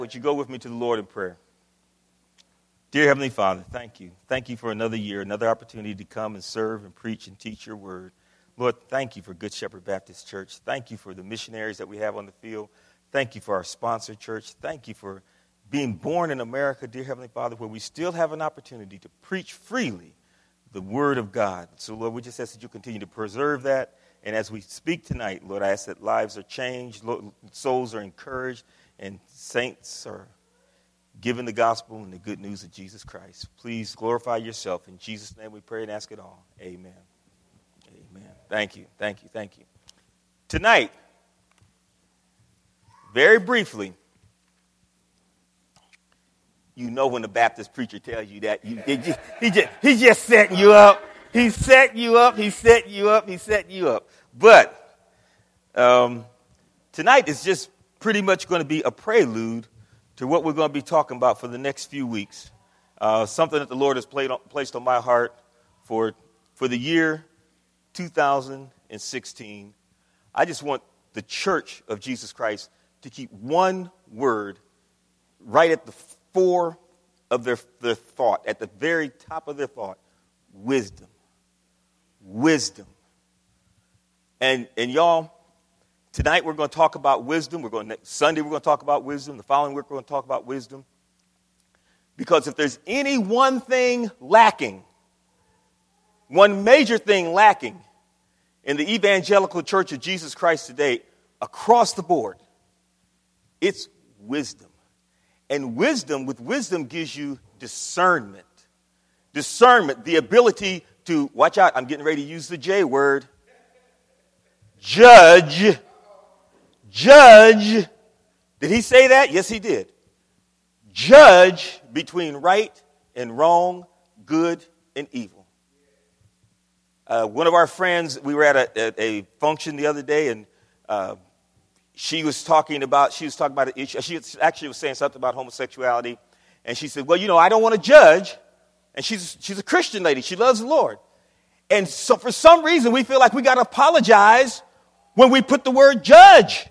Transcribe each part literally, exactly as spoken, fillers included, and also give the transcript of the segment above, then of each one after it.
Would you go with me to the Lord in prayer? Dear Heavenly Father, thank you. Thank you for another year, another opportunity to come and serve and preach and teach your word. Lord, thank you for Good Shepherd Baptist Church. Thank you for the missionaries that we have on the field. Thank you for our sponsor church. Thank you for being born in America, dear Heavenly Father, where we still have an opportunity to preach freely the word of God. So, Lord, we just ask that you continue to preserve that. And as we speak tonight, Lord, I ask that lives are changed, souls are encouraged, and saints are given the gospel and the good news of Jesus Christ. Please glorify yourself. In Jesus' name we pray and ask it all. Amen. Amen. Thank you. Thank you. Thank you. Tonight, very briefly, you know when the Baptist preacher tells you that, you, he, just, he, just, he just setting you up. He's setting you up. He's setting you up. He's setting you up. But um, tonight is just pretty much going to be a prelude to what we're going to be talking about for the next few weeks. Uh, something that the Lord has played on, placed on my heart for for the year two thousand sixteen. I just want the Church of Jesus Christ to keep one word right at the fore of their, their thought, at the very top of their thought: wisdom. Wisdom. And and y'all, tonight we're going to talk about wisdom. We're going to, Sunday we're going to talk about wisdom. The following week we're going to talk about wisdom. Because if there's any one thing lacking, one major thing lacking in the evangelical Church of Jesus Christ today, across the board, it's wisdom. And wisdom, with wisdom, gives you discernment. Discernment, the ability to, watch out, I'm getting ready to use the J word, judge. Judge. Did he say that? Yes, he did. Judge between right and wrong, good and evil. Uh, one of our friends, we were at a, at a function the other day, and uh, she was talking about, she was talking about an issue. She actually was saying something about homosexuality. And she said, well, you know, I don't want to judge. And she's she's a Christian lady. She loves the Lord. And so for some reason, we feel like we got to apologize when we put the word judge.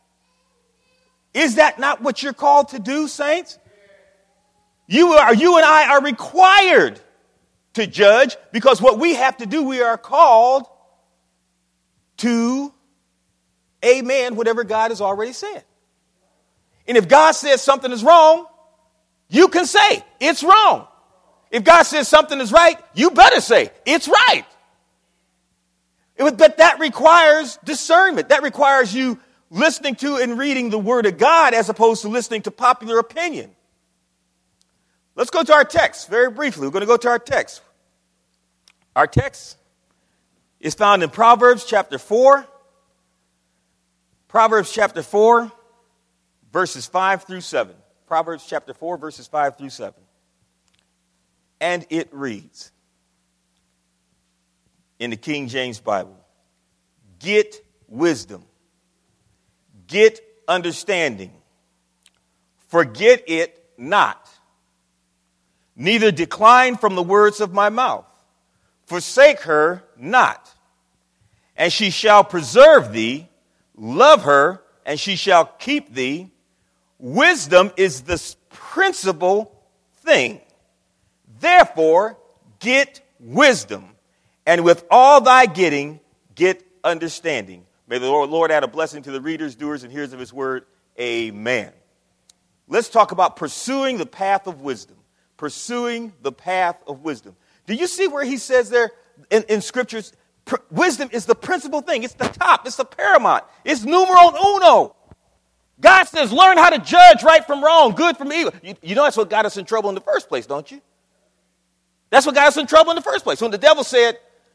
Is that not what you're called to do, saints? You are, you and I are required to judge, because what we have to do, we are called to amen whatever God has already said. And if God says something is wrong, you can say it's wrong. If God says something is right, you better say it's right. It, but that requires discernment. That requires you listening to and reading the Word of God as opposed to listening to popular opinion. Let's go to our text very briefly. We're going to go to our text. Our text is found in Proverbs chapter four. Proverbs chapter four, verses five through seven. Proverbs chapter four, verses five through seven. And it reads in the King James Bible, get wisdom, get understanding, forget it not, neither decline from the words of my mouth, forsake her not, and she shall preserve thee, love her, and she shall keep thee. Wisdom is the principal thing. Therefore, get wisdom, and with all thy getting, get understanding. May the Lord add a blessing to the readers, doers, and hearers of his word. Amen. Let's talk about pursuing the path of wisdom. Pursuing the path of wisdom. Do you see where he says there in, in scriptures, pr- wisdom is the principal thing. It's the top. It's the paramount. It's numero uno. God says, learn how to judge right from wrong, good from evil. You, you know that's what got us in trouble in the first place, don't you? That's what got us in trouble in the first place. When the devil said,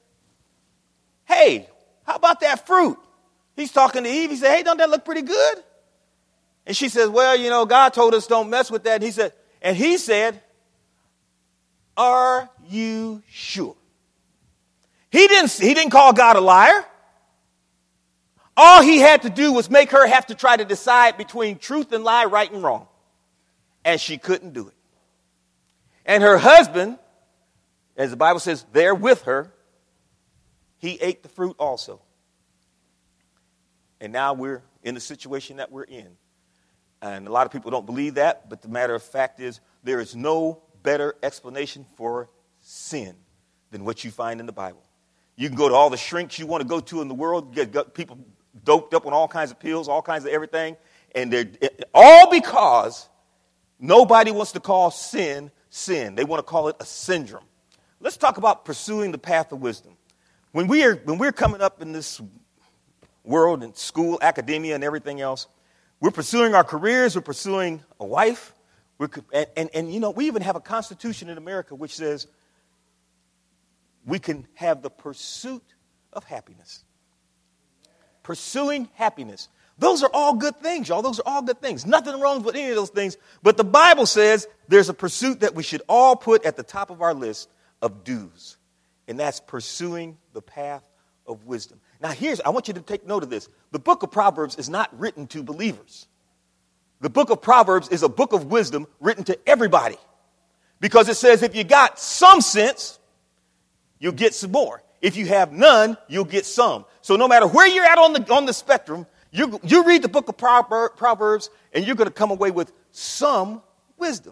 hey, how about that fruit? He's talking to Eve. He said, hey, don't that look pretty good? And she says, well, you know, God told us don't mess with that. And he said, and he said, are you sure? He didn't, he didn't call God a liar. All he had to do was make her have to try to decide between truth and lie, right and wrong. And she couldn't do it. And her husband, as the Bible says, there with her, he ate the fruit also. And now we're in the situation that we're in. And a lot of people don't believe that, but the matter of fact is there is no better explanation for sin than what you find in the Bible. You can go to all the shrinks you want to go to in the world, get, get people doped up on all kinds of pills, all kinds of everything, and they're it, all because nobody wants to call sin sin. They want to call it a syndrome. Let's talk about pursuing the path of wisdom. When we are when we're coming up in this world and school, academia, and everything else, we're pursuing our careers, we're pursuing a wife, we're, and, and, and you know, we even have a constitution in America which says we can have the pursuit of happiness. Pursuing happiness. Those are all good things, y'all. Those are all good things. Nothing wrong with any of those things. But the Bible says there's a pursuit that we should all put at the top of our list of dues. And that's pursuing the path of wisdom. Now, here's, I want you to take note of this. The book of Proverbs is not written to believers. The book of Proverbs is a book of wisdom written to everybody. Because it says if you got some sense, you'll get some more. If you have none, you'll get some. So no matter where you're at on the on the spectrum, you, you read the book of Proverbs, and you're going to come away with some wisdom.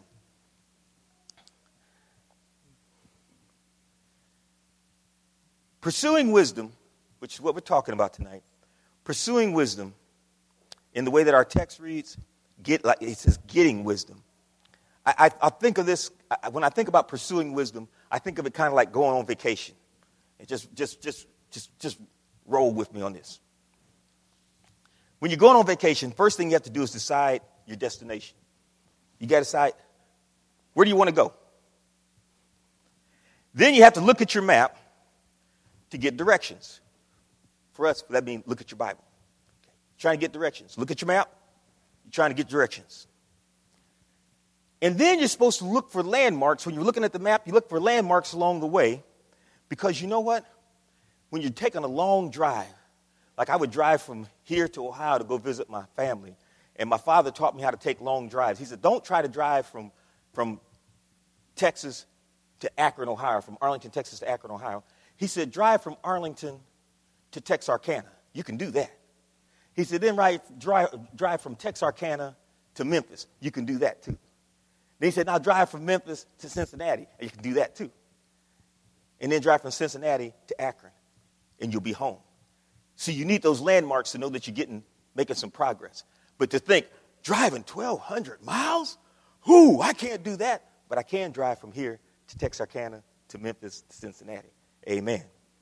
Pursuing wisdom, which is what we're talking about tonight, pursuing wisdom in the way that our text reads, get like it says getting wisdom. I, I, I think of this, I, when I think about pursuing wisdom, I think of it kind of like going on vacation. And just, just, just, just, just roll with me on this. When you're going on vacation, first thing you have to do is decide your destination. You got to decide, where do you want to go? Then you have to look at your map to get directions. For us, that means look at your Bible. Okay. Trying to get directions. Look at your map. You're trying to get directions. And then you're supposed to look for landmarks. When you're looking at the map, you look for landmarks along the way. Because you know what? When you're taking a long drive, like I would drive from here to Ohio to go visit my family. And my father taught me how to take long drives. He said, don't try to drive from, from Texas to Akron, Ohio, from Arlington, Texas to Akron, Ohio. He said, drive from Arlington to Texarkana. You can do that. He said, then right, drive, drive from Texarkana to Memphis. You can do that too. Then he said, now drive from Memphis to Cincinnati. And you can do that too. And then drive from Cincinnati to Akron. And you'll be home. See, you need those landmarks to know that you're getting, making some progress. But to think, driving twelve hundred miles? Whoo, I can't do that. But I can drive from here to Texarkana to Memphis to Cincinnati. Amen.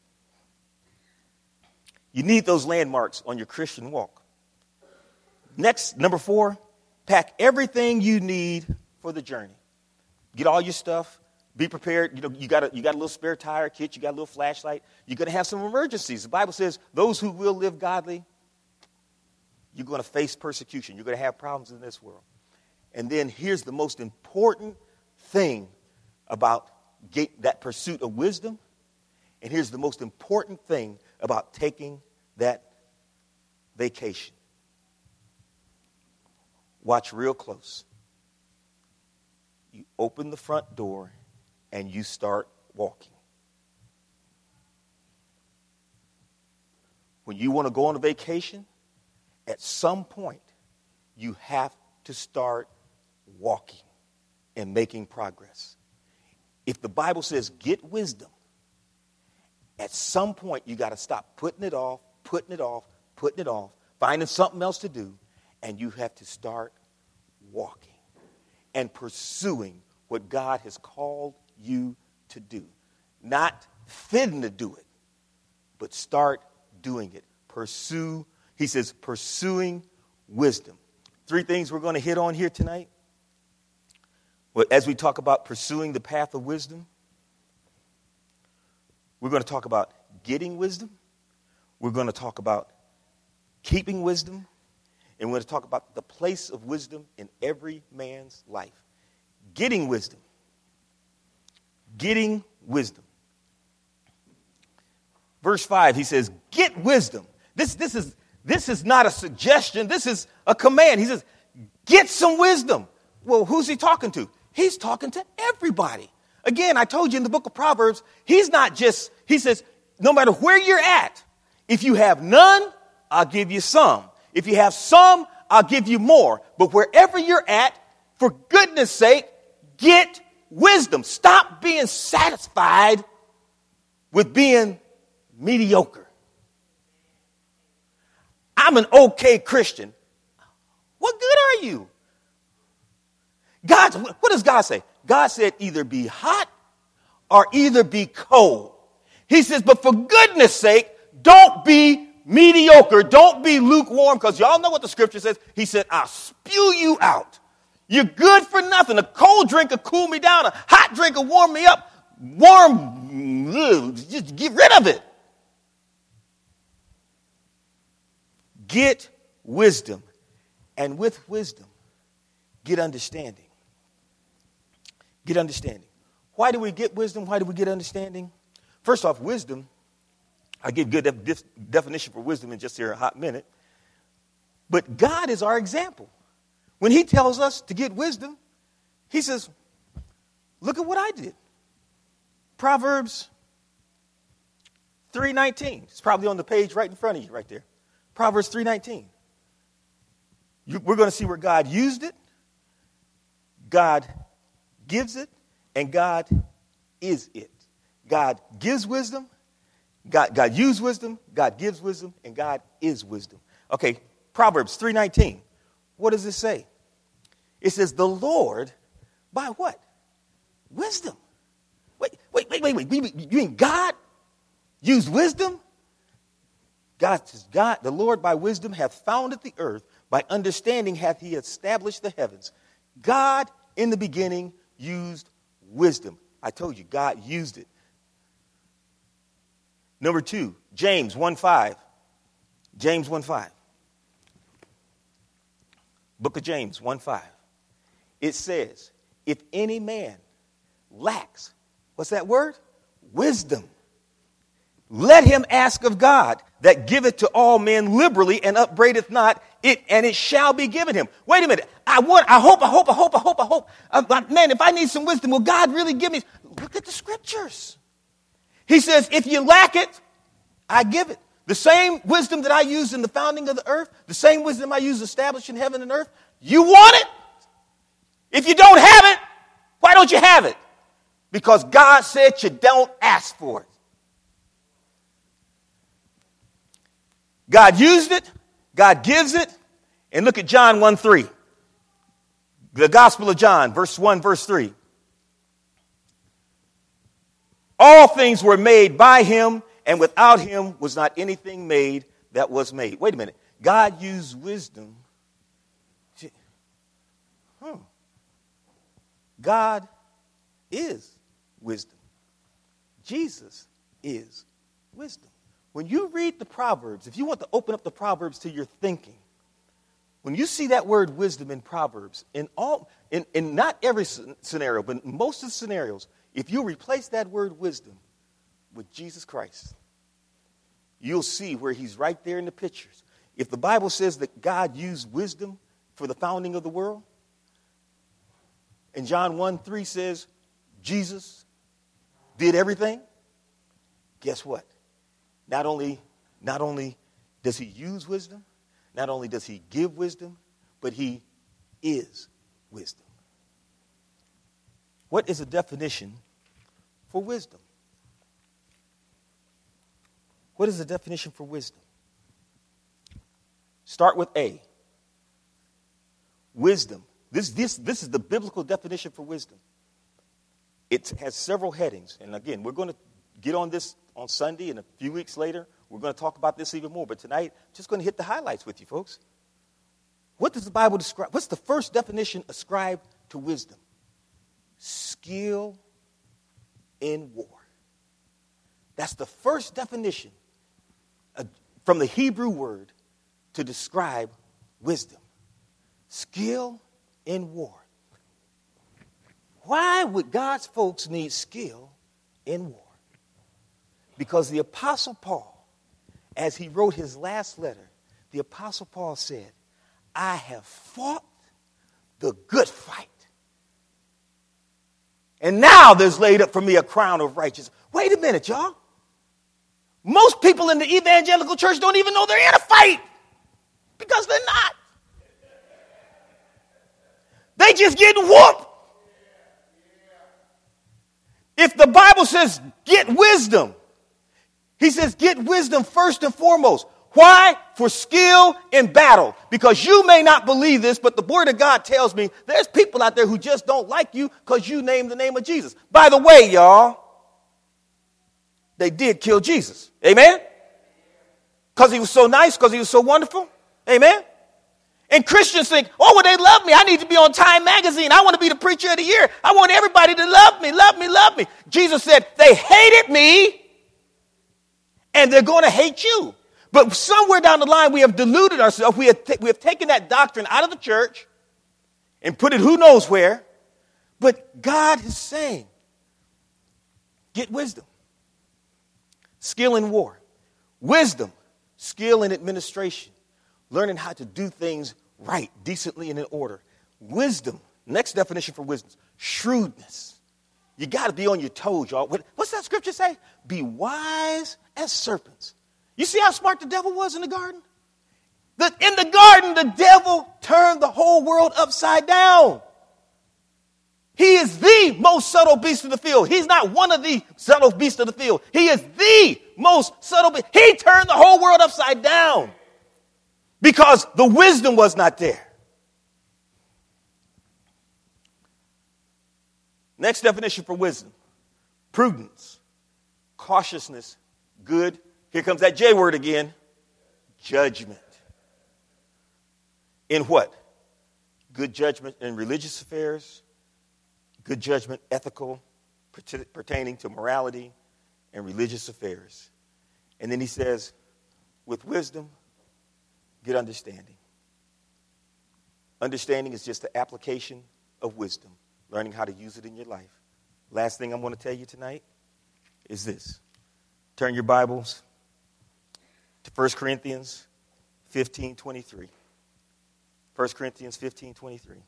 You need those landmarks on your Christian walk. Next, number four, pack everything you need for the journey. Get all your stuff. Be prepared. You know, you got a, you got a little spare tire kit. You got a little flashlight. You're going to have some emergencies. The Bible says those who will live godly, you're going to face persecution. You're going to have problems in this world. And then here's the most important thing about get that pursuit of wisdom. And here's the most important thing about taking that vacation. Watch real close. You open the front door and you start walking. When you want to go on a vacation, at some point, you have to start walking and making progress. If the Bible says get wisdom, at some point, you got to stop putting it off, putting it off, putting it off, finding something else to do, and you have to start walking and pursuing what God has called you to do. Not fitting to do it, but start doing it. Pursue, he says, pursuing wisdom. Three things we're going to hit on here tonight. Well, as we talk about pursuing the path of wisdom, we're going to talk about getting wisdom. We're going to talk about keeping wisdom. And we're going to talk about the place of wisdom in every man's life. Getting wisdom. Getting wisdom. Verse five, he says, get wisdom. This, this, is, this is not a suggestion. This is a command. He says, get some wisdom. Well, who's he talking to? He's talking to everybody. Again, I told you in the book of Proverbs, he's not just, he says, no matter where you're at, if you have none, I'll give you some. If you have some, I'll give you more. But wherever you're at, for goodness sake, get wisdom. Stop being satisfied with being mediocre. I'm an okay Christian. What good are you? God, what does God say? God said either be hot or either be cold. He says, but for goodness sake, don't be mediocre. Don't be lukewarm, because y'all know what the scripture says. He said, I'll spew you out. You're good for nothing. A cold drink will cool me down. A hot drink will warm me up. Warm, ugh, just get rid of it. Get wisdom. And with wisdom, get understanding. Get understanding. Why do we get wisdom? Why do we get understanding? First off, wisdom. I'll give a good def- definition for wisdom in just here a hot minute. But God is our example. When he tells us to get wisdom, he says, look at what I did. Proverbs three nineteen. It's probably on the page right in front of you right there. Proverbs three nineteen. You, we're going to see where God used it, God gives it, and God is it. God gives wisdom, God, God used wisdom, God gives wisdom, and God is wisdom. Okay, Proverbs three nineteen. What does it say? It says, the Lord, by what? Wisdom. Wait, wait, wait, wait, wait. You mean God used wisdom? God says, God, the Lord by wisdom hath founded the earth. By understanding hath he established the heavens. God in the beginning used wisdom. I told you, God used it. Number two, James one five. James one five. Book of James one five. It says, if any man lacks, what's that word? Wisdom. Let him ask of God, that giveth to all men liberally and upbraideth not, it and it shall be given him. Wait a minute. I want, I hope, I hope, I hope, I hope, I hope. Uh, man, if I need some wisdom, will God really give me? Look at the scriptures. He says, if you lack it, I give it. The same wisdom that I used in the founding of the earth, the same wisdom I used establishing heaven and earth, you want it? If you don't have it, why don't you have it? Because God said you don't ask for it. God used it, God gives it, and look at John one three. The Gospel of John, verse one, verse three. All things were made by him, and without him was not anything made that was made. Wait a minute. God used wisdom. Hmm. God is wisdom. Jesus is wisdom. When you read the Proverbs, if you want to open up the Proverbs to your thinking, when you see that word wisdom in Proverbs, in all, in, in not every scenario, but in most of the scenarios, if you replace that word wisdom with Jesus Christ, you'll see where he's right there in the pictures. If the Bible says that God used wisdom for the founding of the world, and John one three says Jesus did everything, guess what? Not only, not only does he use wisdom, not only does he give wisdom, but he is wisdom. What is a definition for wisdom? What is the definition for wisdom? Start with A. Wisdom. This, this, this is the biblical definition for wisdom. It has several headings. And again, we're going to get on this on Sunday, and a few weeks later, we're going to talk about this even more. But tonight, I'm just going to hit the highlights with you, folks. What does the Bible describe? What's the first definition ascribed to wisdom? Skill in war. That's the first definition uh, from the Hebrew word to describe wisdom. Skill in war. Why would God's folks need skill in war? Because the Apostle Paul, as he wrote his last letter, the Apostle Paul said, I have fought the good fight. And now there's laid up for me a crown of righteousness. Wait a minute, y'all. Most people in the evangelical church don't even know they're in a fight because they're not. They just getting whooped. If the Bible says get wisdom, he says get wisdom first and foremost. Why? For skill in battle. Because you may not believe this, but the word of God tells me there's people out there who just don't like you because you named the name of Jesus. By the way, y'all, they did kill Jesus. Amen? Because he was so nice, because he was so wonderful. Amen? And Christians think, oh, well, they love me. I need to be on Time Magazine. I want to be the preacher of the year. I want everybody to love me, love me, love me. Jesus said, they hated me, and they're going to hate you. But somewhere down the line, we have deluded ourselves. We have, t- we have taken that doctrine out of the church and put it who knows where. But God is saying, get wisdom. Skill in war. Wisdom. Skill in administration. Learning how to do things right, decently, and in order. Wisdom. Next definition for wisdom. Shrewdness. You got to be on your toes, y'all. What, what's that scripture say? Be wise as serpents. You see how smart the devil was in the garden? The, in the garden, the devil turned the whole world upside down. He is the most subtle beast of the field. He's not one of the subtle beasts of the field. He is the most subtle beast. He turned the whole world upside down because the wisdom was not there. Next definition for wisdom. Prudence, cautiousness, good. Here comes that J word again. Judgment. In what? Good judgment in religious affairs. Good judgment, ethical, pertaining to morality and religious affairs. And then he says, with wisdom, get understanding. Understanding is just the application of wisdom, learning how to use it in your life. Last thing I'm going to tell you tonight is this. Turn your Bibles to First Corinthians fifteen twenty-three. First Corinthians fifteen twenty-three.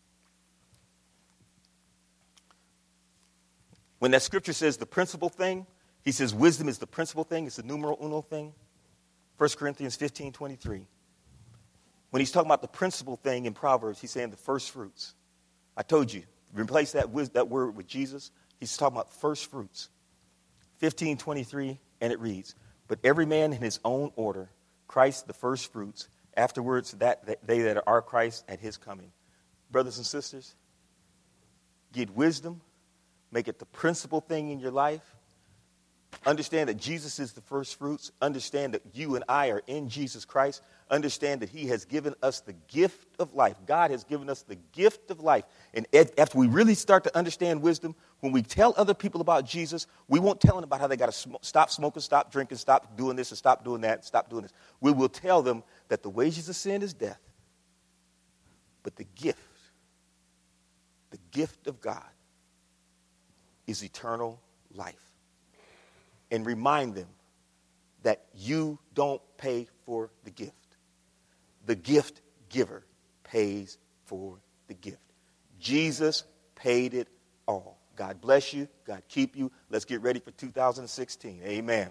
When that scripture says the principal thing, he says wisdom is the principal thing. It's the numero uno thing. First Corinthians fifteen twenty-three. When he's talking about the principal thing in Proverbs, he's saying the first fruits. I told you, replace that, with, that word with Jesus. He's talking about first fruits. fifteen twenty-three, and it reads, but every man in his own order, Christ the first fruits, afterwards that, that they that are Christ at his coming. Brothers and sisters, get wisdom, make it the principal thing in your life. Understand that Jesus is the first fruits. Understand that you and I are in Jesus Christ. Understand that he has given us the gift of life. God has given us the gift of life. And after we really start to understand wisdom, when we tell other people about Jesus, we won't tell them about how they got to sm- stop smoking, stop drinking, stop doing this, and stop doing that, stop doing this. We will tell them that the wages of sin is death. But the gift, the gift of God is eternal life. And remind them that you don't pay for the gift. The gift giver pays for the gift. Jesus paid it all. God bless you. God keep you. Let's get ready for two thousand sixteen. Amen.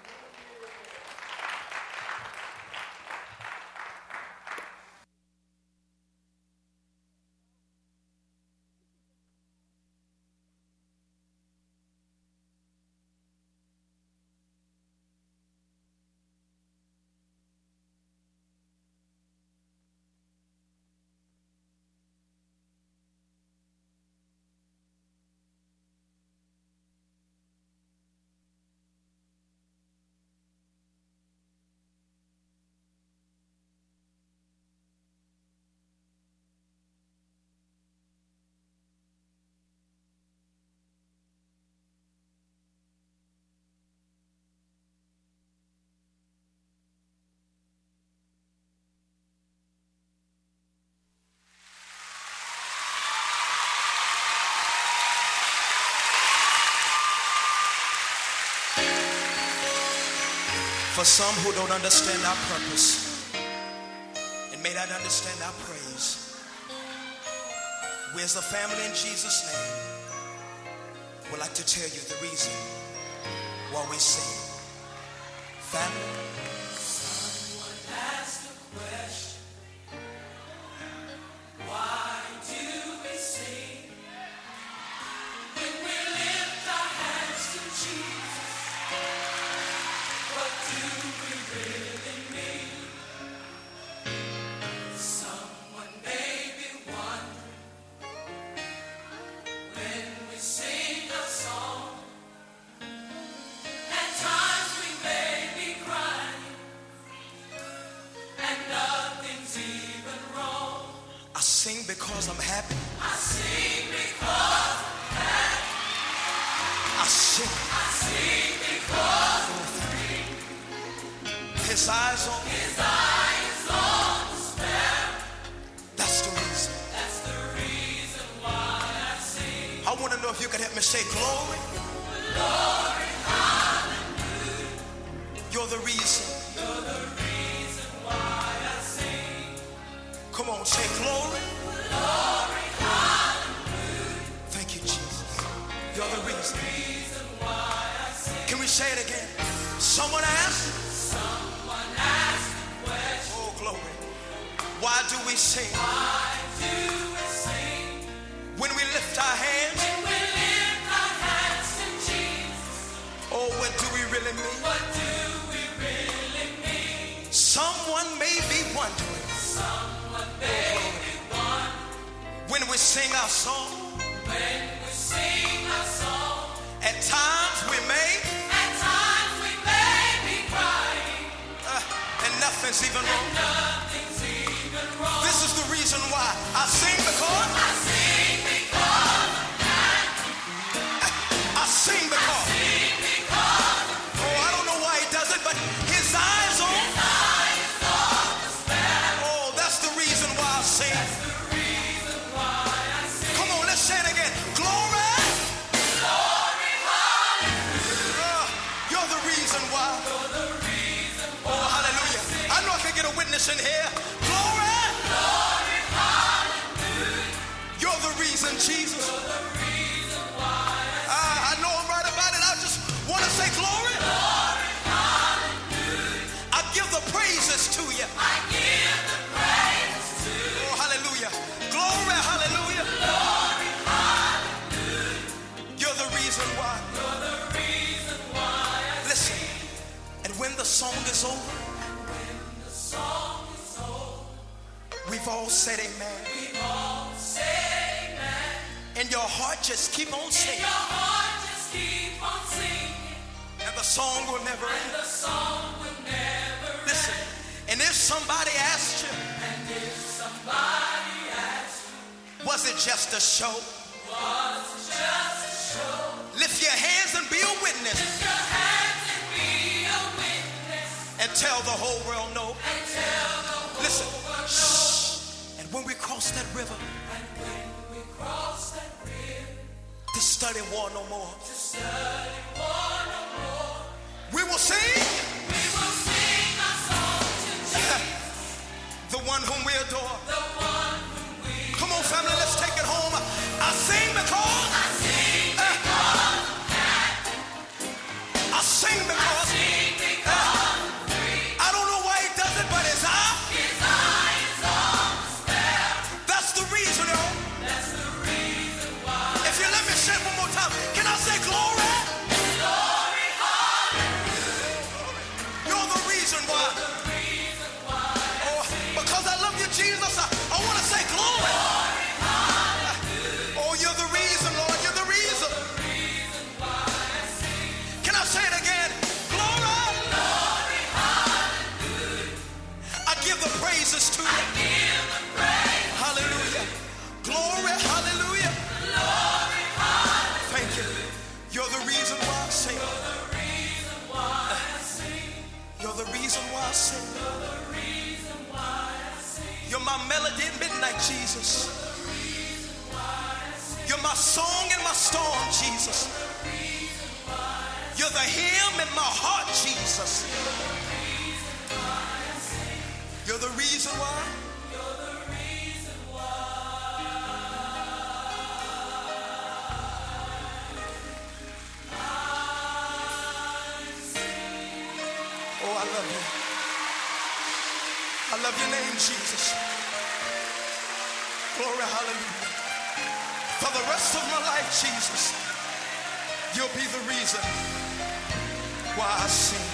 For some who don't understand our purpose and may not understand our praise, we as a family in Jesus' name would like to tell you the reason why we sing. Family. Someone asked the question, why do because I'm happy. I sing because I'm happy. I sing. I sing because I'm free. His eyes on His eyes on the sparrow. That's the reason. That's the reason why I sing. I want to know if you could help me say glory. Glory, hallelujah. You're the reason. You're the reason why I sing. Come on, say glory. Glory, hallelujah. Thank you, Jesus. You're the reason. Reason why I sing. Can we say it again? Someone asked. Someone asked the question. Oh, glory. Why do we sing? Why do we sing? When we lift our hands. When we lift our hands to Jesus. Oh, what do we really mean? What do we really mean? Someone may be wondering. Someone may be wondering. When we sing our song. When we sing our song. At times we may. At times we may be crying. Uh, and nothing's even And wrong. nothing's even wrong. This is the reason why I sing because. I sing because I'm happy. I sing because. Sing because I'm Oh, I don't know why he does it, but his eyes on. His eyes on the sparrow. Oh, that's the reason why I sing. That's the reason why I sing. Come on, let's say it again. Glory. Glory, hallelujah. Uh, you're the reason why. You're the reason Oh, why hallelujah. I sing. I know I can get a witness in here. Glory. Glory, hallelujah. You're the reason, Jesus. You're the reason why I Uh, I know I'm right about it. I just want to say glory. Glory, hallelujah. I give the praises to you. I give the praise to Oh, hallelujah. Glory, hallelujah. Glory, hallelujah. You're the reason why. You're the reason why I Listen, and when the song is over, the song is over. we've all said amen. We've all said amen. And your heart just keep on And singing. your heart just keep on singing. And the song will never And end. the song will never Listen, and if somebody asked you, end. And if somebody asks, was it just a show? was it just a show? Lift your hands and be a witness. Lift your hands and be a witness. And tell the whole world no. And tell the whole Listen. world Shh. And when we cross that river, And when we cross that river, to study war no more. to study war no more, We will sing we will sing a song to Jesus, the one whom we adore. the one whom we Come on, family, let's take it home. I sing because. I sing because I'm happy. I sing because. Sing because I'm free. I don't know why he does it, but his eye. His eye is on the sparrow. That's the reason, y'all. That's the reason why. If you let me say it one more time, can I say glory? Glory, hallelujah. You're the reason why. The reason why. Oh, because I love you, Jesus. I, I want to say glory. Glory, hallelujah. Oh, you're the reason, Lord. You're the reason. The reason why I sing. Can I say it again? Glory. Glory, hallelujah. I give the praises to I you. give the praise. Hallelujah. Glory. Hallelujah. Glory, hallelujah. Thank you. You're the reason why I sing. You're the reason why I sing. You're the reason why I sing. You're the reason why I sing. You're my melody at midnight, Jesus. The reason why I sing. You're my song in my storm, Jesus. The reason why I You're the hymn in my heart, Jesus. sing. You're the reason why. You're the reason why. Oh, I love you. I love your name, Jesus. Glory, hallelujah. For the rest of my life, Jesus, you'll be the reason why I sing.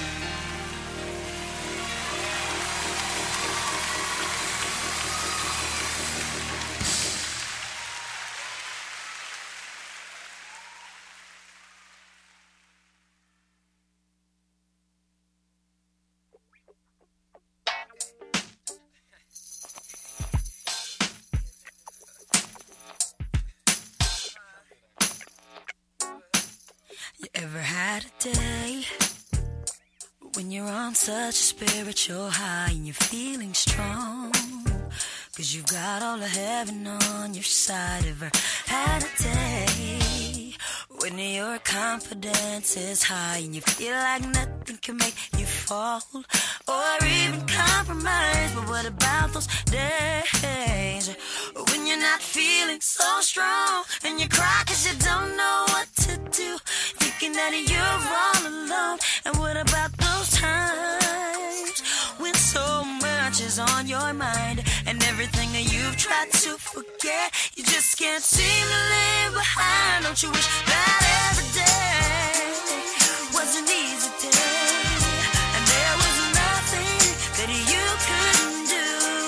Ever had a day when you're on such a spiritual high and you're feeling strong? Cause you've got all of heaven on your side. Ever had a day when your confidence is high and you feel like nothing can make you fall or even compromise? But what about those days when you're not feeling so strong and you cry cause you don't know what to do, thinking that you're all alone? And what about those times when so much is on your mind and everything that you've tried to forget, you just can't seem to leave behind? Don't you wish that every day was an easy day and there was nothing that you couldn't do?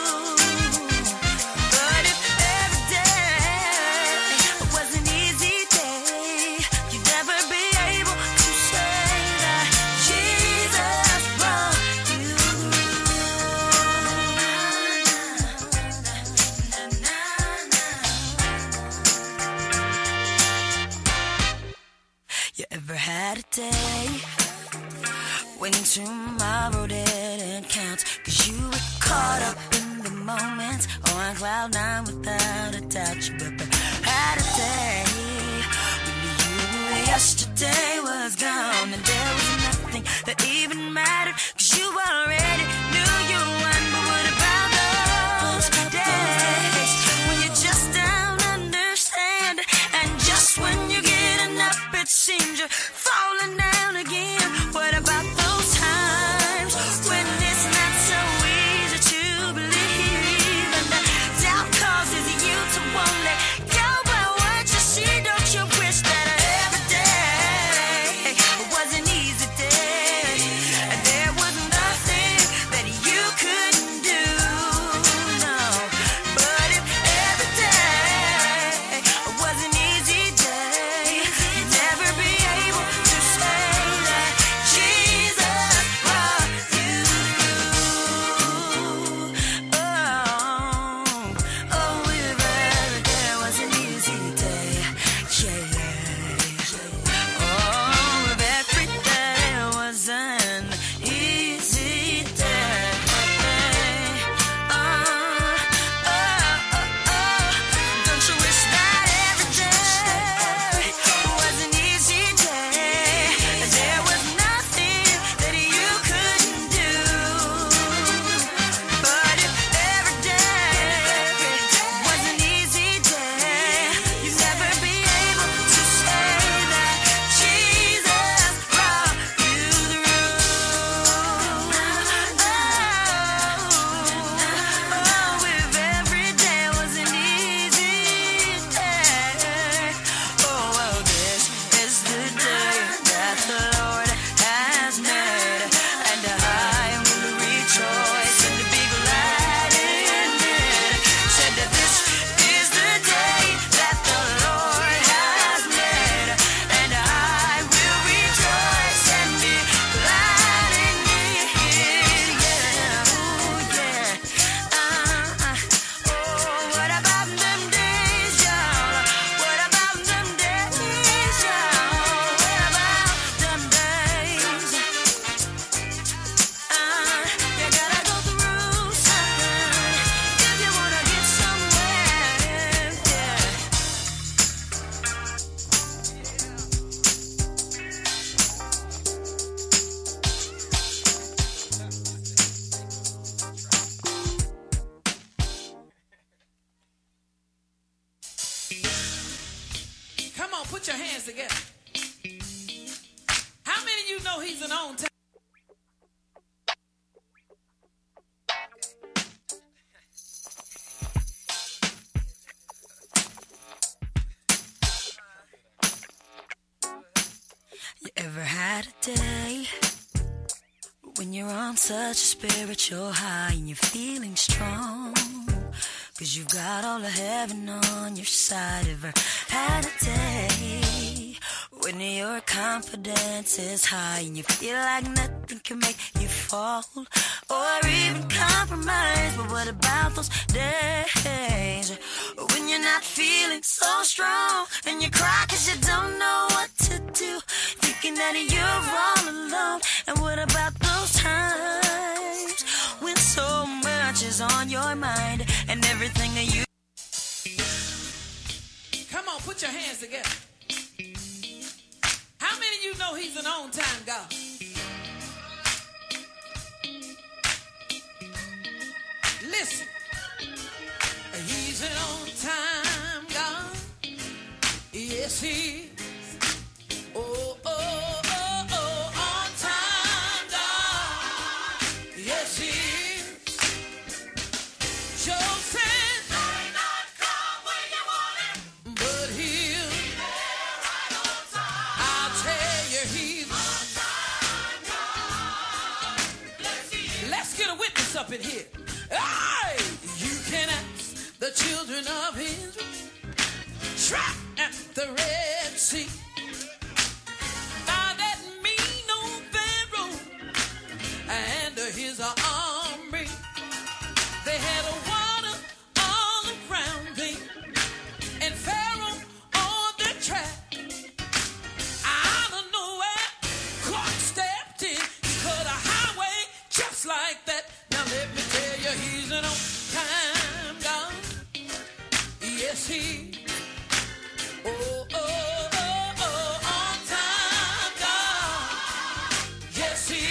But if every day was an easy day, you'd never be able to say that Jesus brought you through. You ever had a day when tomorrow didn't count cause you were caught up in the moment or on cloud nine without a doubt? You ever had a day when you knew yesterday was gone and there was nothing that even mattered cause you already knew you won? But what about those days when you just don't understand and just when you're getting up it seems you're falling down again? What about those times when it's not so easy to believe and the doubt causes you to won't let go? But what you see, don't you wish that every day was an easy day and there was nothing that you couldn't do? No, but if every day was an easy day, you'd never be able to say that Jesus brought you through. Oh, oh, if every day was an easy day, yeah, yeah. Oh, if every day was an easy day. Oh, oh, oh, oh. Don't you wish that every day was an easy day and there was nothing that you couldn't do? But if every day was an easy day, you'd never be able to say that Jesus brought you through. Oh, if every day was an easy day. Oh, well, this is the day that the Lord has made, and I will rejoice and be glad in it. Said that this is the day that the Lord has made, and I will rejoice and be glad in it. Yeah, ooh, yeah. Uh, uh. Oh, what about them days, y'all? What about them days, y'all? What about them days? Uh, you gotta go through something if you wanna get somewhere. Yeah. Come on, put your hands together. How many of you know he's an on time? You ever had a day when you're on such a spiritual high and you're feeling strong? Cause you've got all of heaven on your side. Ever had a day when your confidence is high and you feel like nothing can make you fall or even compromise? But what about those days when you're not feeling so strong and you cry cause you don't know what to do, thinking and everything that you. Come on, put your hands together. How many of you know he's an on-time God? Listen. He's an on-time God. Yes, he is. Oh, oh, oh, oh, on-time God. Yes, he is. Joseph may not come when you want him, but he'll be there right on time. I'll tell you, he's on-time God. Yes, he is. Let's get a witness up in here. Hey, you can ask the children of Israel, trapped at the Red Sea. And his army, they had a water all around them, and Pharaoh on the track. Out of nowhere, God stepped in, cut a highway just like that. Now let me tell you, he's an on-time God. Yes, he. Oh, oh, oh, oh, on-time God. Yes, he.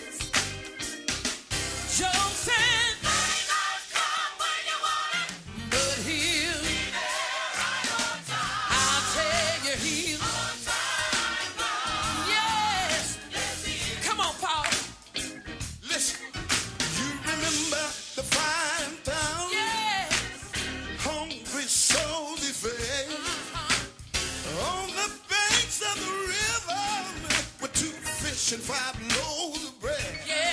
Joseph may not come when you want him, but he'll be there right on time. I'll tell you, he's on time. Yes, yes, he is. Come on, Paul. Listen, you remember the five thousand? Yes. Hungry souls he fed. Uh-huh. On the banks of the river with two fish and five loaves of bread. Yeah.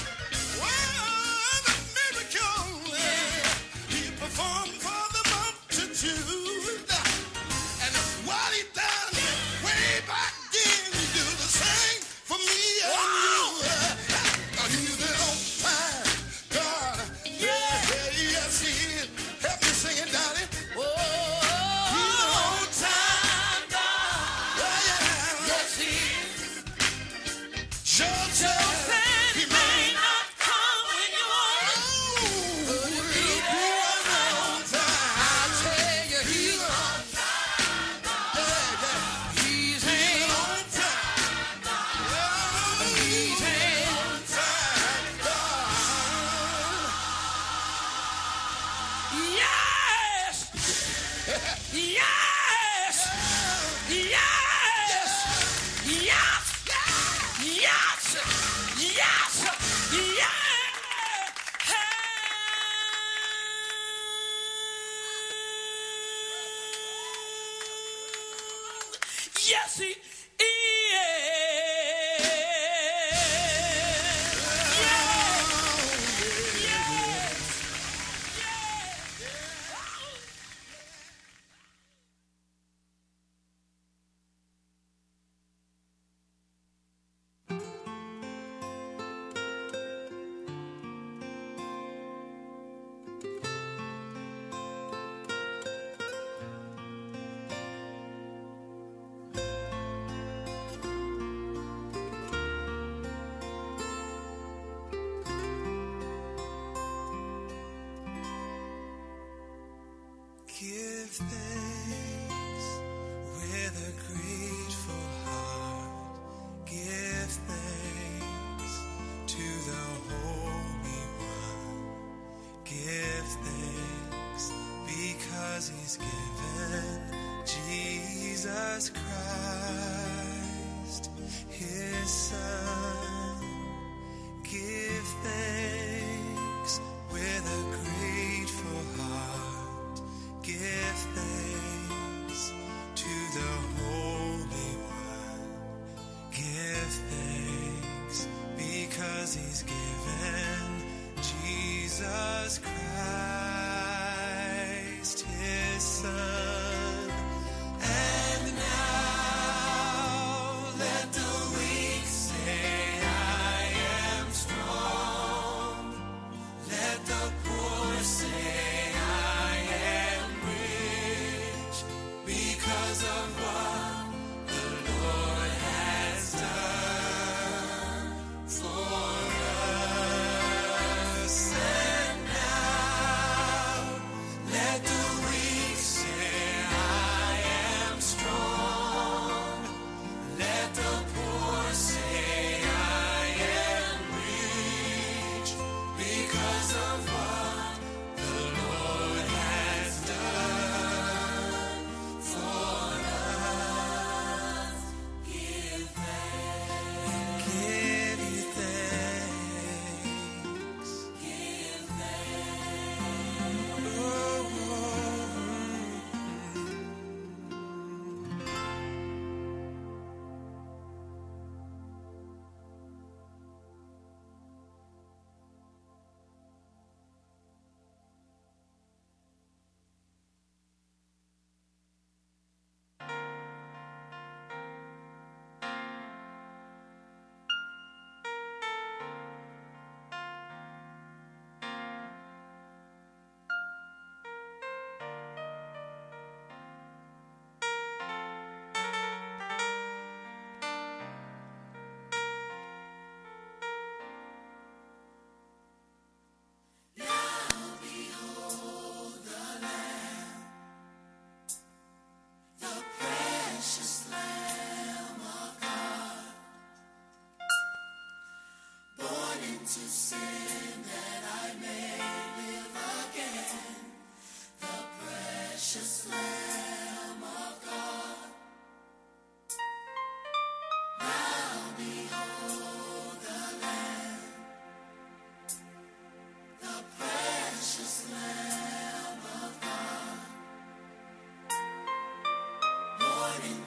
Performed for the multitude, and what he done way back then, he do the same for me and you. Now he's an on-time God. Yeah, yeah, yes he is. Help me sing it, Donnie. Oh, he's an on-time God. Yeah, yeah. Yes, he is. Joseph, he may not come when you want him, but he'll be there. Yes, he is. Give thanks with a grateful heart. Give thanks to the Holy One. Give thanks because he's given Jesus Christ, his Son. Give thanks with a grateful heart. Give thanks to the Holy One. Give thanks because he's given Jesus Christ, his Son. And now let the weak say, I am strong. Let the poor say, because of what the Lord has done for us. And now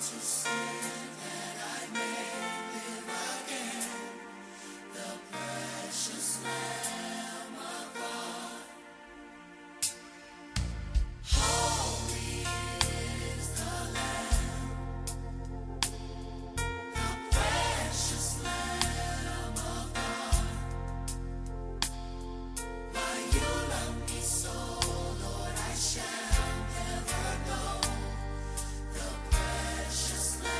Shall never know the precious love.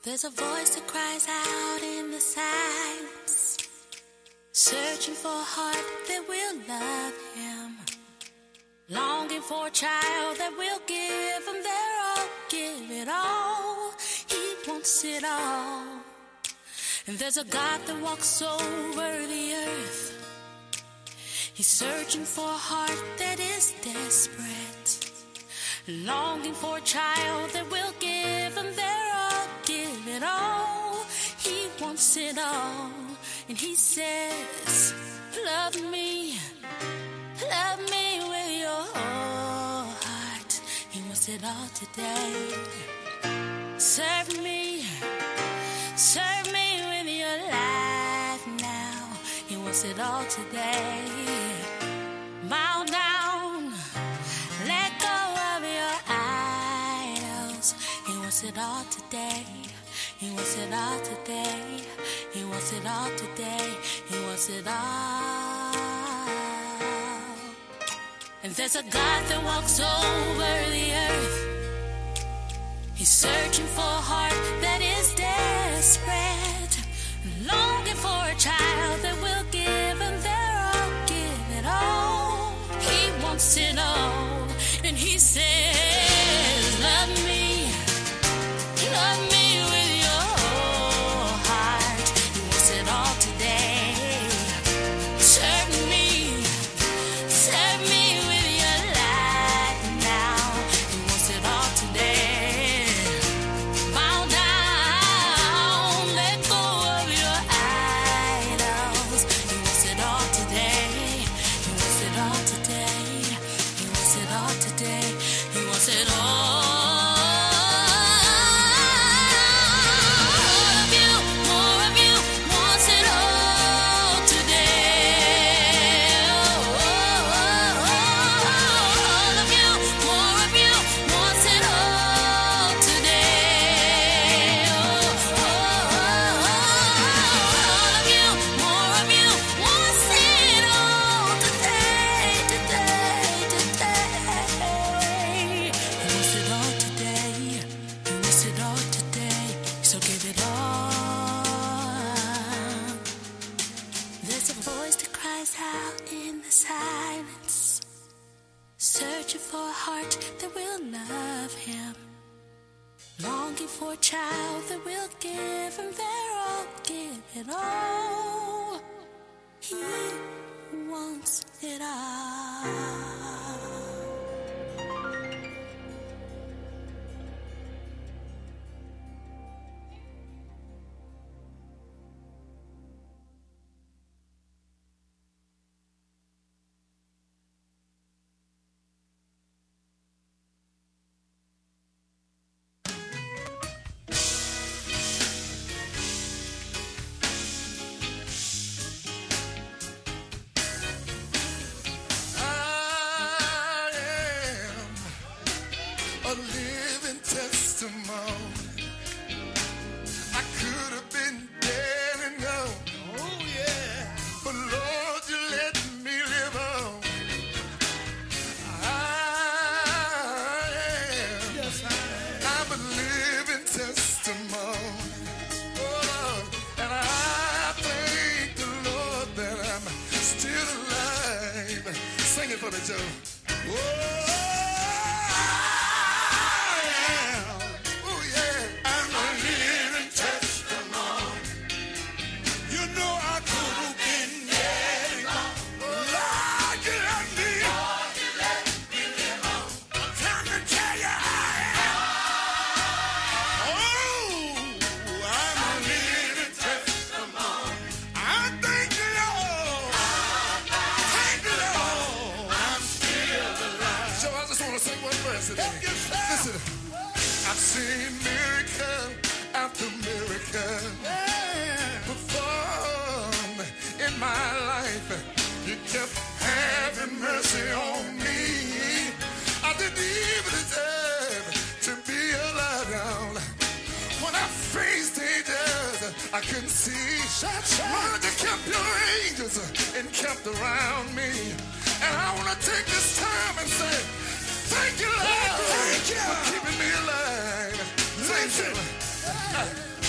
There's a voice that cries out in the silence, searching for a heart that will love him, longing for a child that will give him their all, give it all. He wants it all. And there's a God that walks over the earth. He's searching for a heart that is desperate, longing for a child that will give him their all, give it all. He wants it all. And he says, love me, love me with your whole heart. He wants it all today. Serve me, serve me with your life now. He wants it all today. Bow down, let go of your idols. He wants it all today. He wants it all today. He wants it all today. He wants it all. And there's a God that walks over the earth. He's searching for a heart that is desperate, longing for a child that will give him their all, give it all. He wants it all. And he says, love me, love me with your whole heart. He wants it all today. Serve me, serve me with your life now. He wants it all today. Bow down, let go of your idols. He wants it all today. He wants it all today. He wants it all today. He wants it all. Searching for a heart that will love him, longing for a child that will give him their all, give it all. He wants it all. A living testimony. I could have been dead and gone. Oh yeah. But Lord, you let me live on. I am. Yes, I am. I'm a living testimony. Oh Lord, and I thank the Lord that I'm still alive. Sing it for me, Joe. Oh. Listen, I've seen miracle after miracle perform in my life. You kept having mercy on me. I didn't even deserve to be alive. When I faced dangers I couldn't see, Lord, you kept your angels and kept around me. And I want to take this time and say, thank you, Lord, thank you for keeping me alive. Listen,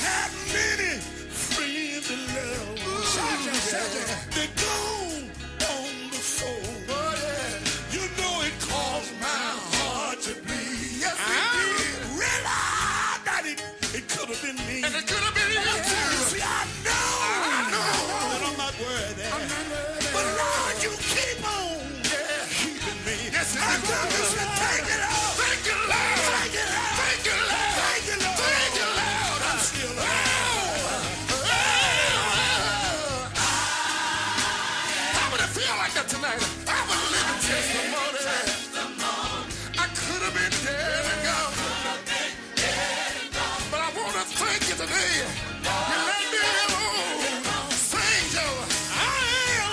got many friends in love. They gone on before. Oh, yeah. You know it caused my heart to bleed. Yes, it did. Realize that it, it could have been me. And it could have been you too. See, I know, I know that I'm not worthy. I'm not worthy. But Lord, you keep on yeah. keeping me. Yes, it is. Take it out. Thank you, Lord. Thank you, Lord. Thank you, Lord. Thank you, Lord. Thank you, Lord. I'm still alive. How would it feel like that tonight? I would live a testimony. I could have been dead and gone. But I want to thank you today. You let me alone. Thank you. I am.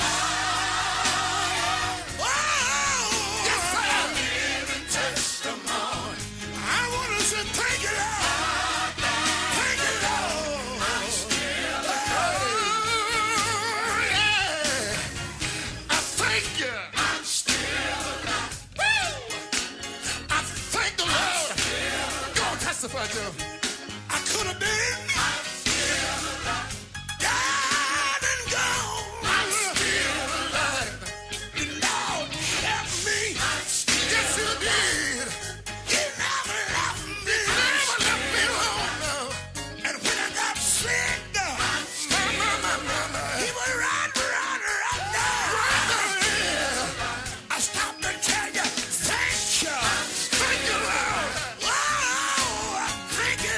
Oh, yes, I am. Living testimony. I want to say thank you, Lord. Thank you, Lord. I'm still alive. Oh, yeah. I thank you. I'm still alive. Woo! I thank the Lord. Go on, testify, Joe. I could have been. I'm still alive. Died and gone. I'm still alive. The Lord kept me. I'm still yes, you did. He never left me. Never left me alone. No. And when I got sick, I'm still alive. He would run, run, run down. Run down here. I stopped to tell you, thank you. Thank you, Lord. Oh, thank you.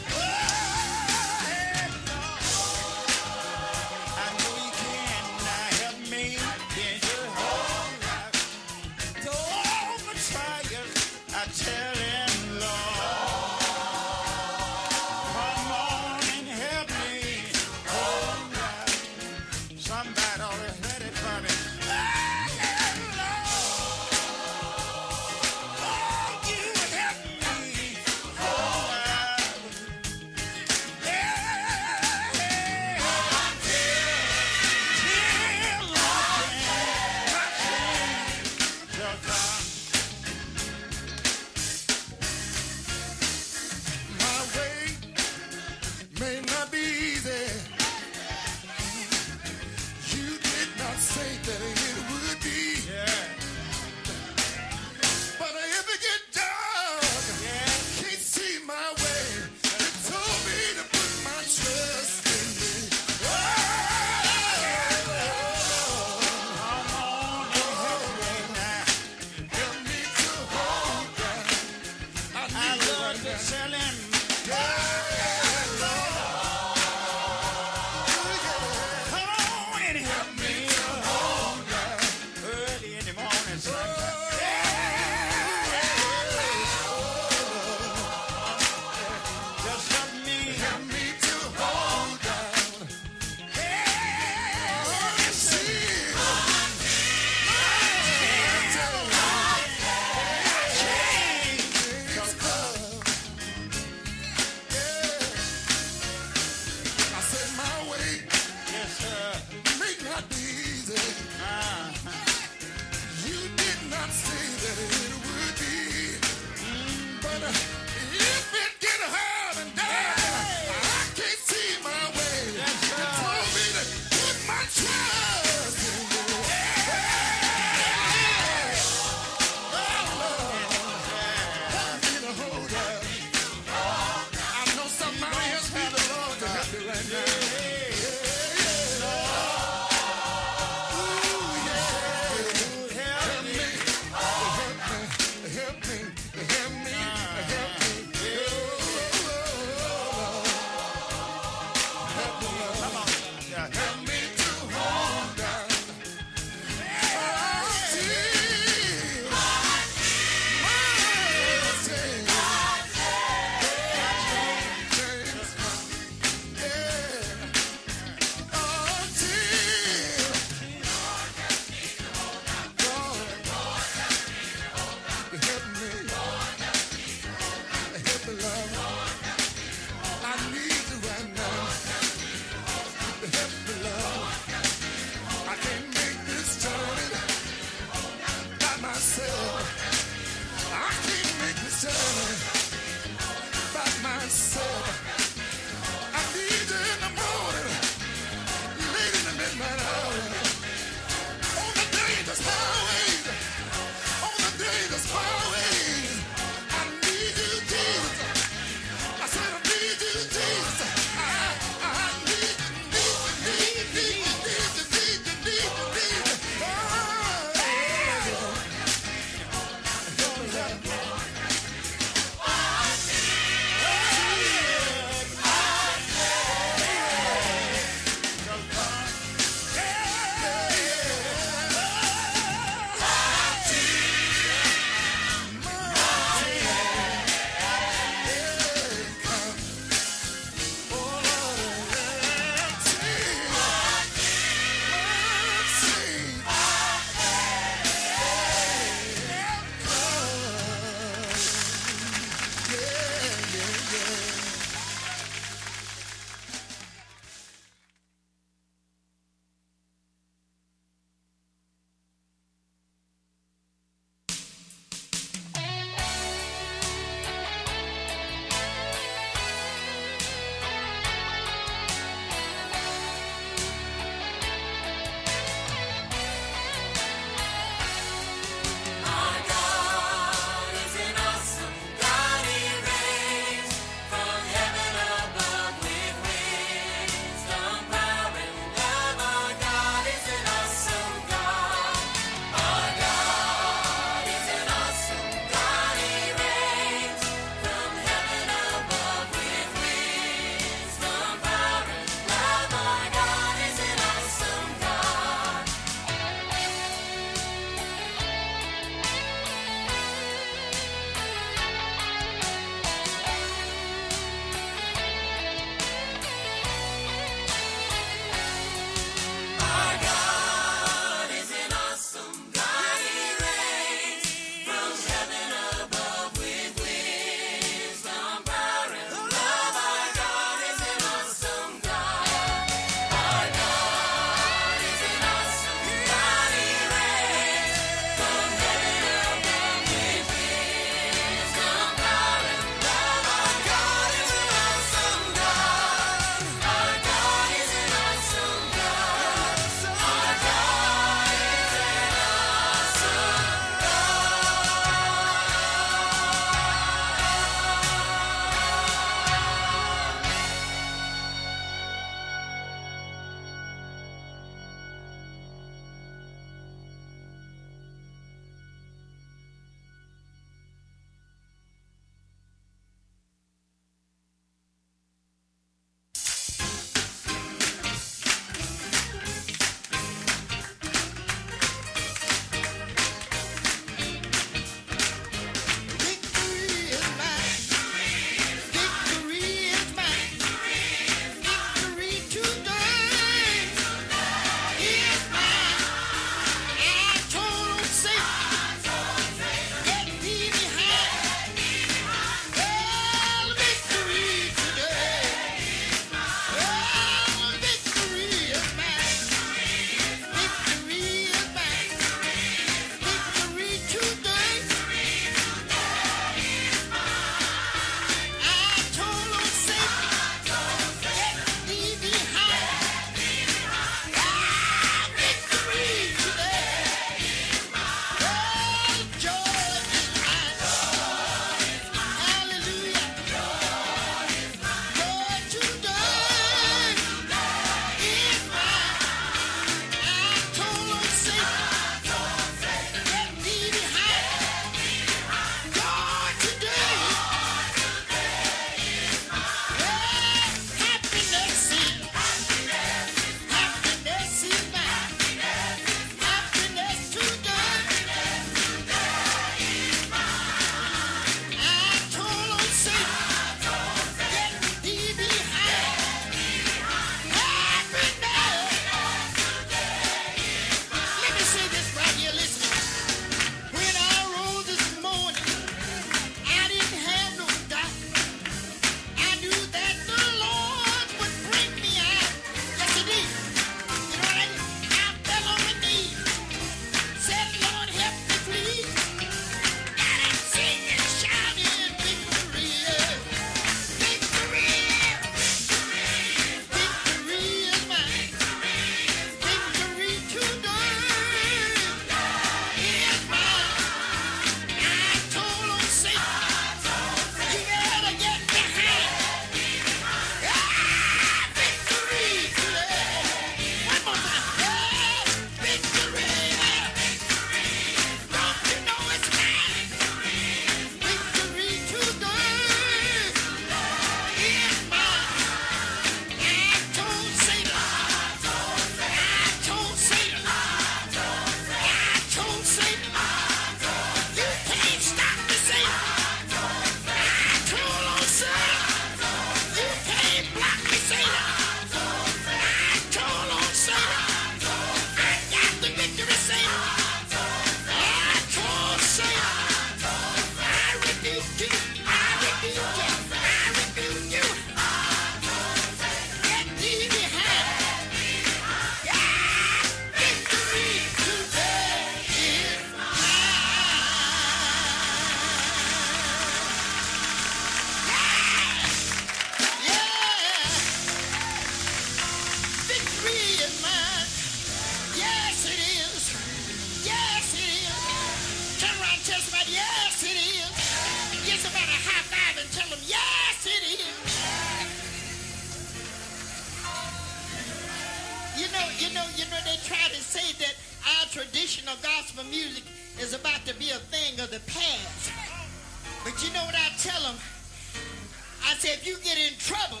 traditional gospel music is about to be a thing of the past. But you know what I tell them? I say, if you get in trouble,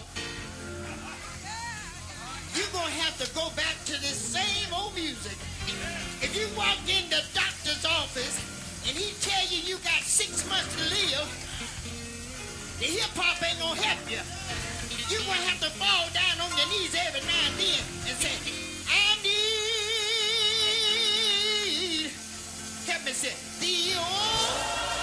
you're going to have to go back to this same old music. If you walk in the doctor's office and he tell you you got six months to live, the hip-hop ain't going to help you. You're going to have to fall down on your knees every now and then and say, I need, help me say, the old,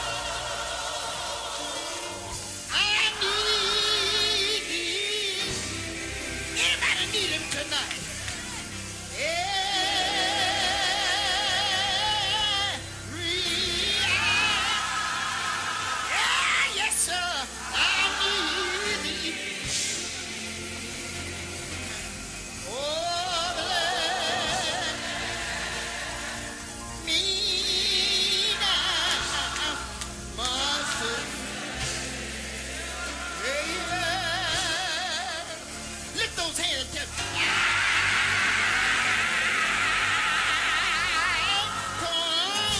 I need thee. Anybody need him tonight? Every hour. Yeah, yes, sir. I need thee. Oh, bless me now, Master. Amen. Lift those hands and tell me, I've come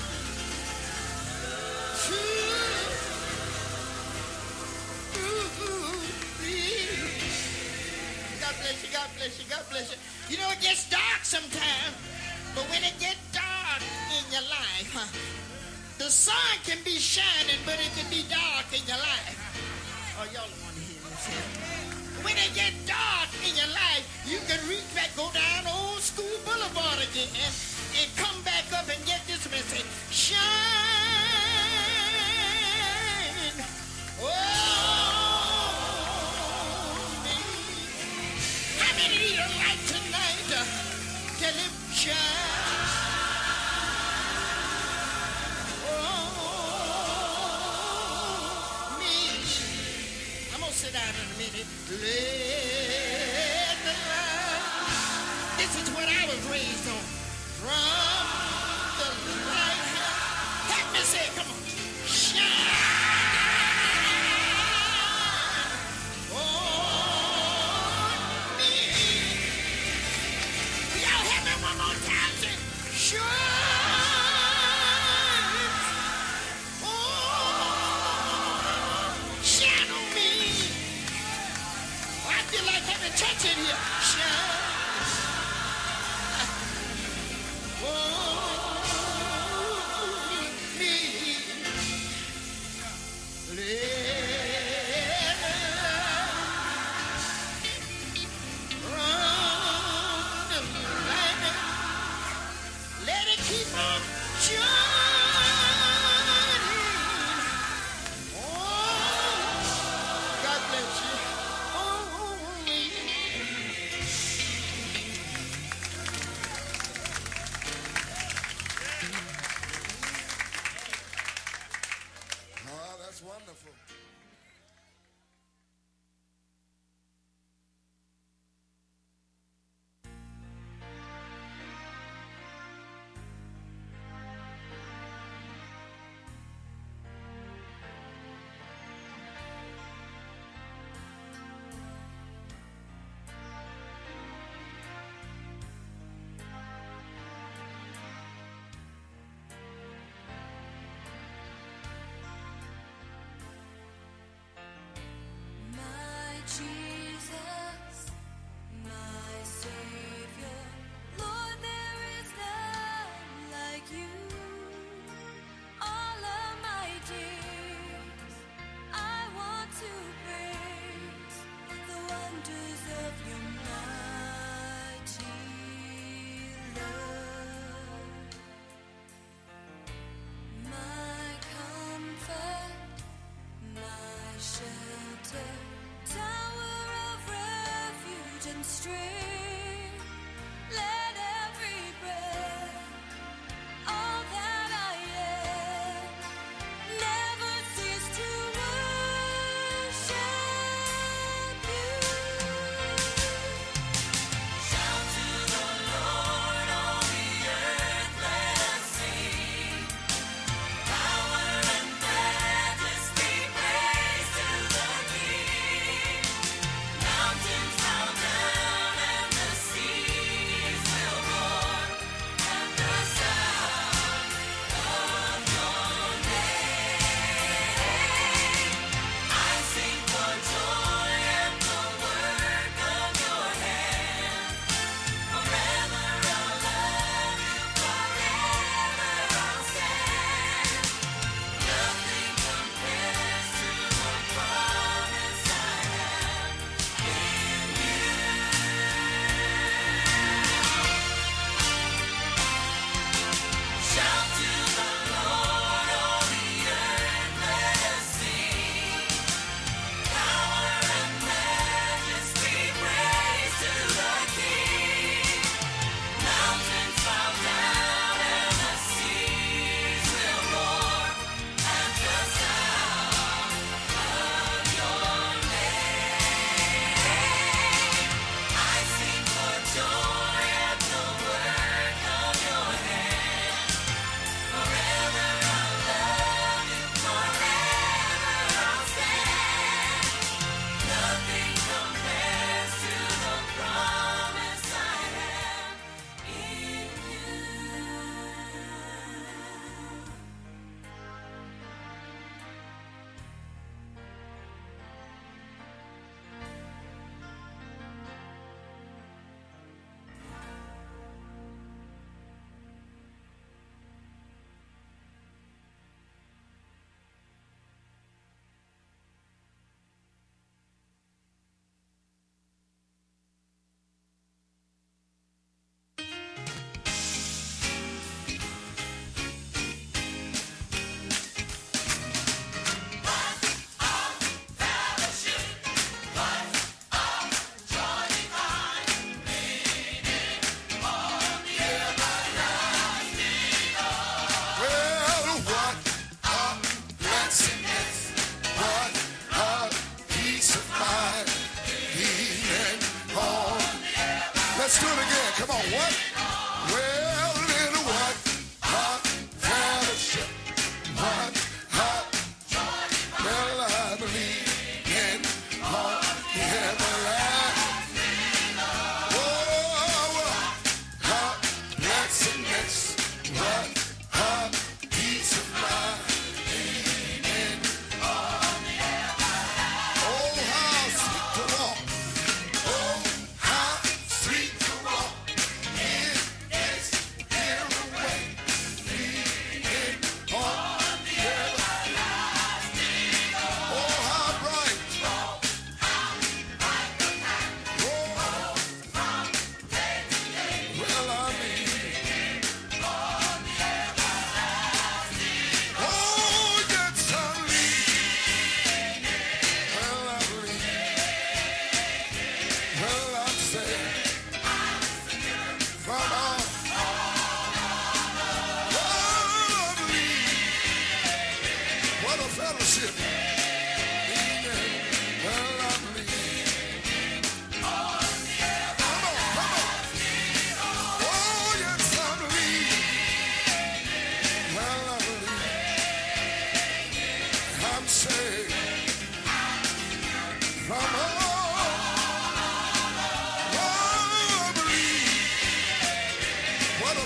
to thee. God bless you, God bless you, God bless you. You know, it gets dark sometimes, but when it gets dark in your life, huh, the sun can be shining, but it can be dark in your life. Oh, y'all don't want to hear this here. When it gets dark in your life, you can reach back, go down Old School Boulevard again, and, and come back up and get this one and say, shine. Oh, me. How many need a light tonight? Uh, tell him shine. Oh, me. I'm gonna sit down in a minute. Let the light. This is what I was raised on. From the light. Help me say, come on. Shine. On me. Y'all help me one more time. Say, shine. Oh, shine on me. Oh, I feel like having church in here. Shine. Oh, me. Let it keep on shining. Oh, God bless you. Oh, me. Oh, that's wonderful.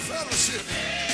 fellowship.